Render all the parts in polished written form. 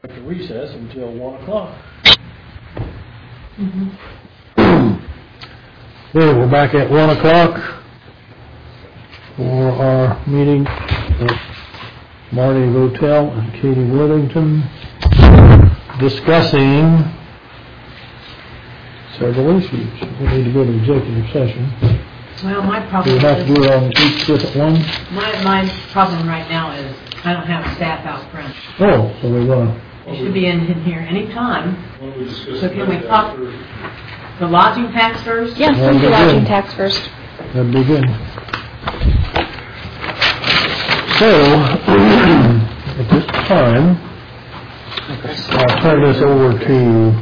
to recess until 1 o'clock. Okay, we're back at 1 o'clock for our meeting at Marty Hotel and Katie Worthington, discussing several issues. We need to go to executive session. Well, my problem we have to do it on each different one? My problem right now is I don't have staff out front. Oh, so we want to... You should be in here any time. So can we talk the lodging tax first? Yes, let's do lodging tax first. That'd be good. So, at this time, I'll turn this over to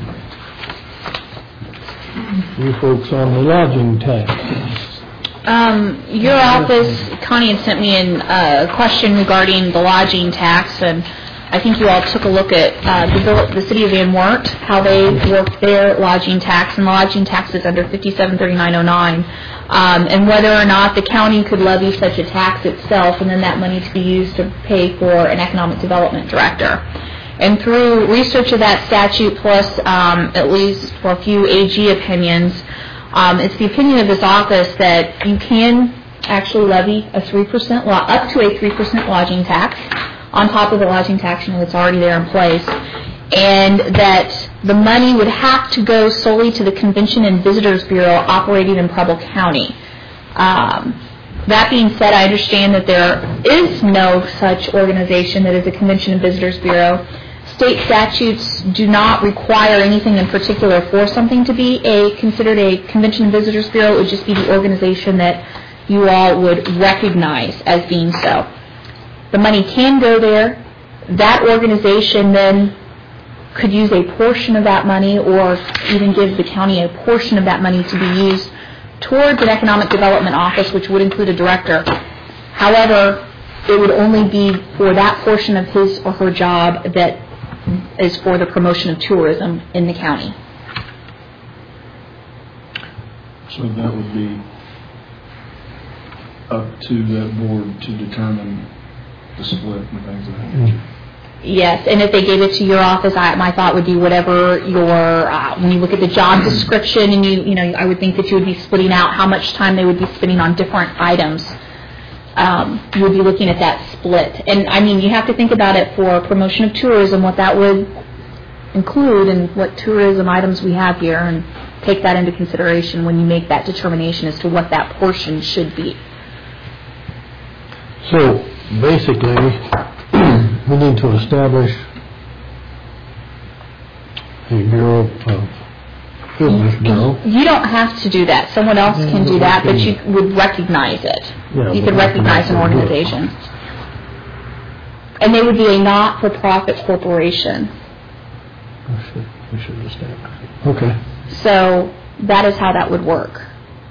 you folks on the lodging tax. Your office, Connie had sent me a question regarding the lodging tax, and I think you all took a look at the city of Van Wert, how they work their lodging tax, and the lodging tax is under 573909, and whether or not the county could levy such a tax itself, and then that money to be used to pay for an economic development director. And through research of that statute, plus at least for a few AG opinions, it's the opinion of this office that you can actually levy a 3% up to a 3% lodging tax on top of the lodging tax that's already there in place, and that the money would have to go solely to the Convention and Visitors Bureau operating in Preble County. That being said, I understand that there is no such organization that is a Convention and Visitors Bureau. State statutes do not require anything in particular for something to be considered a Convention and Visitors Bureau. It would just be the organization that you all would recognize as being so. The money can go there. That organization then could use a portion of that money, or even give the county a portion of that money to be used towards an economic development office, which would include a director. However, it would only be for that portion of his or her job that is for the promotion of tourism in the county. So that would be up to that board to determine the split and things of that nature. Yes, and if they gave it to your office, my thought would be whatever your, when you look at the job description, and I would think that you would be splitting out how much time they would be spending on different items. You would be looking at that split. And I mean, you have to think about it for promotion of tourism, what that would include and what tourism items we have here, and take that into consideration when you make that determination as to what that portion should be. So basically, we need to establish a Bureau of Business Bureau. You don't have to do that. Someone else can do that, but you would recognize it. Yeah, you could recognize an organization. And they would be a not-for-profit corporation. We should establish it. Okay. So that is how that would work.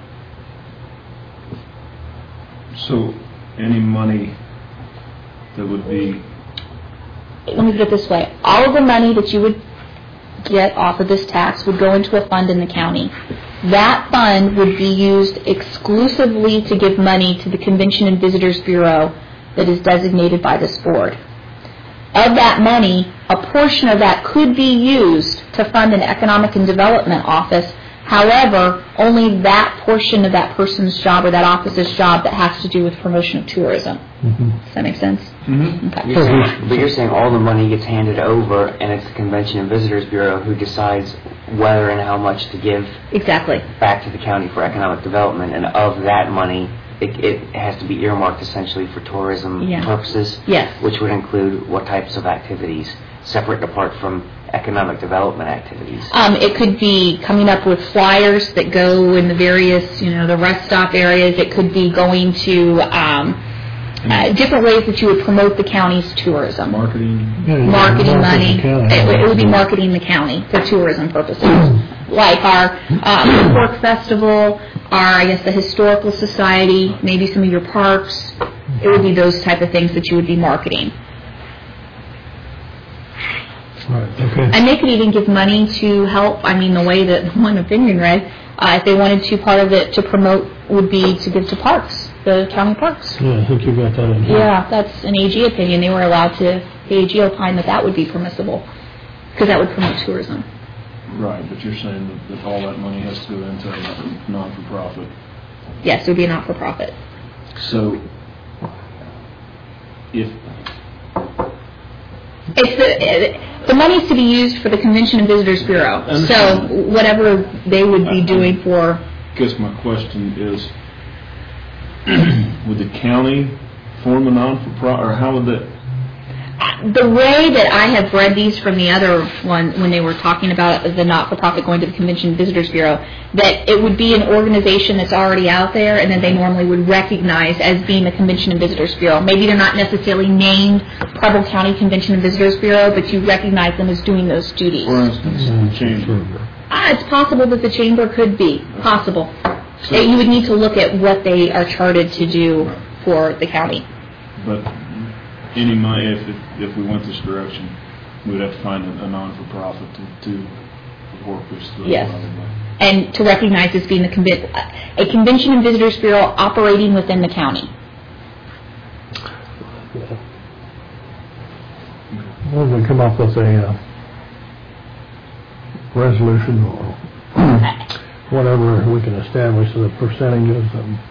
So any money that would be... Let me put it this way. All of the money that you would get off of this tax would go into a fund in the county. That fund would be used exclusively to give money to the Convention and Visitors Bureau that is designated by this board. Of that money, a portion of that could be used to fund an economic and development office. However, only that portion of that person's job or that office's job that has to do with promotion of tourism. Mm-hmm. Does that make sense? Mm-hmm. Okay. But you're saying all the money gets handed over, and it's the Convention and Visitors Bureau who decides whether and how much to give exactly back to the county for economic development, and of that money, it has to be earmarked essentially for tourism purposes, yes, which would include what types of activities, separate and apart from economic development activities. It could be coming up with flyers that go in the various, the rest stop areas. It could be going to different ways that you would promote the county's tourism. Marketing money. It would be marketing the county for tourism purposes. Like our Pork Festival, the Historical Society, maybe some of your parks. It would be those type of things that you would be marketing. Right, okay. And they could even give money to help, the way that one opinion read, if they wanted to, part of it to promote would be to give to parks. the county parks. Yeah, I think you got that in here. Yeah, that's an AG opinion. They were allowed to, the AG opined that would be permissible, because that would promote tourism. Right, but you're saying that all that money has to go into a non-for-profit. Yes, it would be a not-for-profit. So, if It's the money's to be used for the Convention and Visitors Bureau. So whatever they would be doing for. I guess my question is, would the county form a non-for-profit, or how would that? The way that I have read these from the other one, when they were talking about the not-for-profit going to the Convention and Visitors Bureau, that it would be an organization that's already out there, and that they normally would recognize as being the Convention and Visitors Bureau. Maybe they're not necessarily named Preble County Convention and Visitors Bureau, but you recognize them as doing those duties. For instance, the chamber. It's possible that the chamber could be. Possible. So, You would need to look at what they are chartered to do for the county. But any money, if we went this direction, we would have to find a non-for-profit to work this through. Yes. And to recognize as being a Convention and Visitors Bureau operating within the county. When we come up with a resolution or whatever we can establish the percentages.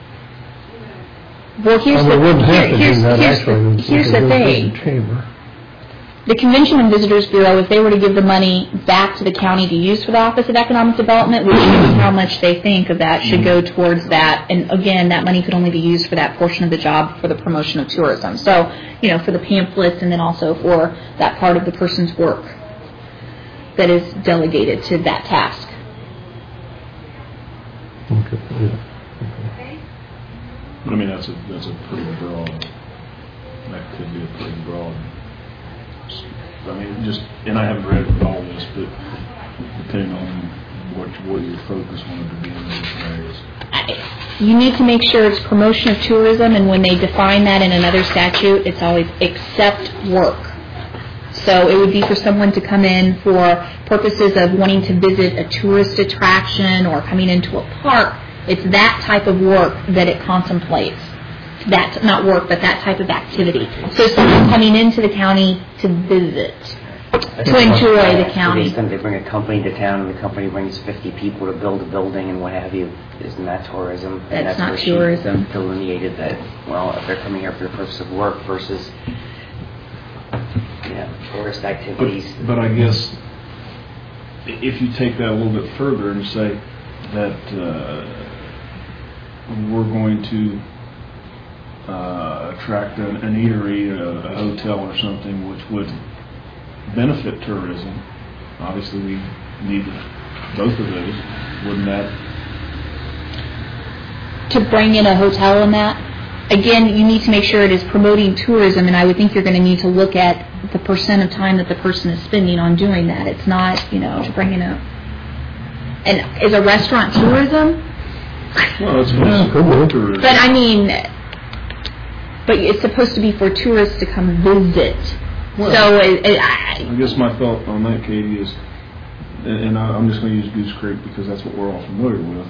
Well, here's we wouldn't have to do that actually. Here's the thing. Chamber. The Convention and Visitors Bureau, if they were to give the money back to the county to use for the Office of Economic Development, which is how much they think of that should go towards that. And again, that money could only be used for that portion of the job for the promotion of tourism. So, for the pamphlets and then also for that part of the person's work that is delegated to that task. Okay. Yeah. I mean, that's a pretty broad. That could be a pretty broad. I mean, and I haven't read all this, but depending on what your focus wanted to be in those areas. You need to make sure it's promotion of tourism, and when they define that in another statute, it's always except work. So it would be for someone to come in for purposes of wanting to visit a tourist attraction or coming into a park. It's that type of work that it contemplates. That, not work, but that type of activity. So someone coming into the county to visit, to enjoy the county. To the extent they bring a company to town and the company brings 50 people to build a building and what have you, isn't that tourism? And That's not where tourism. She delineated that, well, if they're coming here for the purpose of work versus tourist activities. But I guess if you take that a little bit further and say that we're going to attract an eatery, a hotel or something which would benefit tourism, obviously we need both of those. Wouldn't that? To bring in a hotel in that? Again, you need to make sure it is promoting tourism, and I would think you're going to need to look at the percent of time that the person is spending on doing that. It's not, to bring in and is a restaurant tourism? Well, it's tourism. But I mean, but it's supposed to be for tourists to come visit. Well, so I guess my thought on that, Katie, is, and I'm just going to use Goose Creek because that's what we're all familiar with.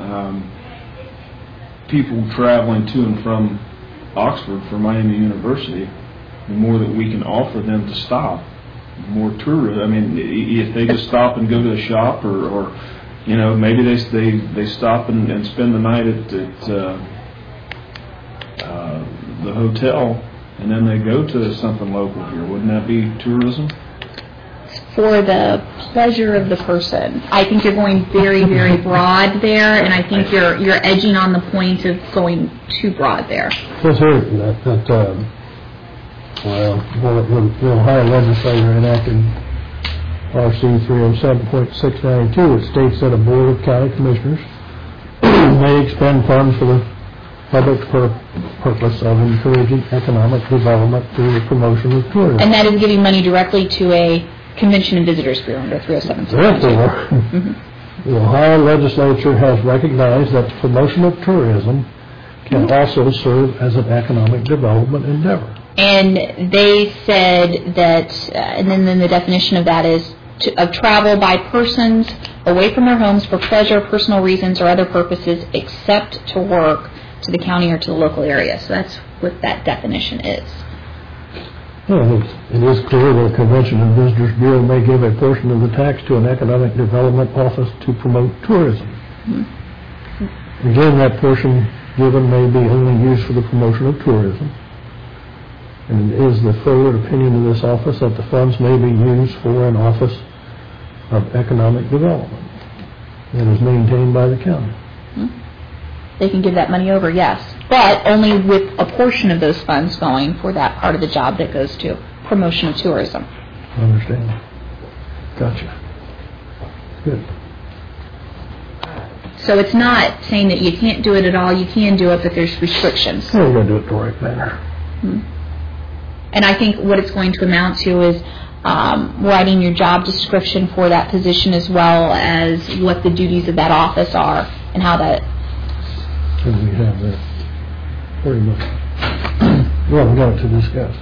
People traveling to and from Oxford for Miami University, the more that we can offer them to stop, the more tourists. I mean, if they just stop and go to a shop, or maybe they stop and spend the night at the hotel, and then they go to something local here. Wouldn't that be tourism? For the pleasure of the person. I think you're going very, very broad there, and I think you're edging on the point of going too broad there. Just heard that the Ohio legislature enacted RC 307.692, it states that a board of county commissioners may expend funds for the public purpose of encouraging economic development through the promotion of tourism. And that is giving money directly to a Convention and Visitors Bureau under 307. Therefore, the Ohio legislature has recognized that the promotion of tourism can also serve as an economic development endeavor. And they said that, and then the definition of that is of travel by persons away from their homes for pleasure, personal reasons, or other purposes except to work. to the county or to the local area. So that's what that definition is. Well, it is clear that a Convention and Visitors Bureau may give a portion of the tax to an economic development office to promote tourism. Again, that portion given may be only used for the promotion of tourism. And it is the forward opinion of this office that the funds may be used for an office of economic development that is maintained by the county. They can give that money over, yes, but only with a portion of those funds going for that part of the job that goes to promotion of tourism. I understand. Gotcha. Good. So it's not saying that you can't do it at all. You can do it, but there's restrictions. Well, we're going to do it the right manner. And I think what it's going to amount to is writing your job description for that position as well as what the duties of that office are and how that... And we have that pretty much. Well, we got it to discuss.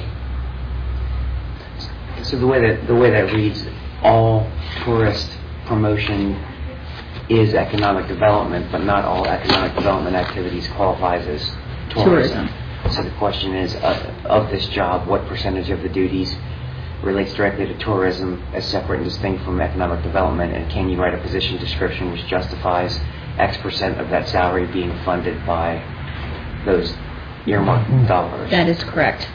So the way that reads, all tourist promotion is economic development, but not all economic development activities qualifies as tourism. So the question is, of this job, what percentage of the duties relates directly to tourism as separate and distinct from economic development, and can you write a position description which justifies X percent of that salary being funded by those earmarked dollars? That is correct.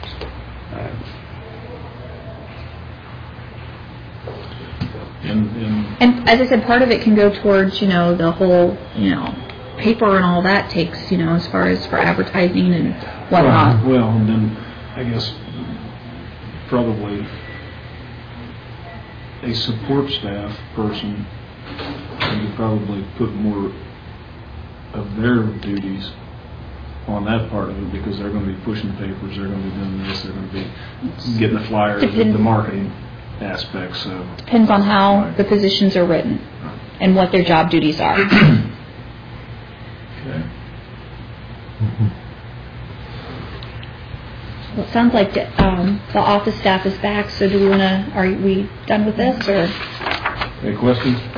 And as I said, part of it can go towards, the whole, paper and all that takes, as far as for advertising and whatnot. Well, and then I guess probably a support staff person could probably put more of their duties on that part of it, because they're going to be pushing papers, they're going to be doing this, they're going to be getting the flyers, the marketing aspects. So depends on how the positions are written and what their job duties are. Okay. Well, it sounds like the office staff is back. So are we done with this, or? Any questions?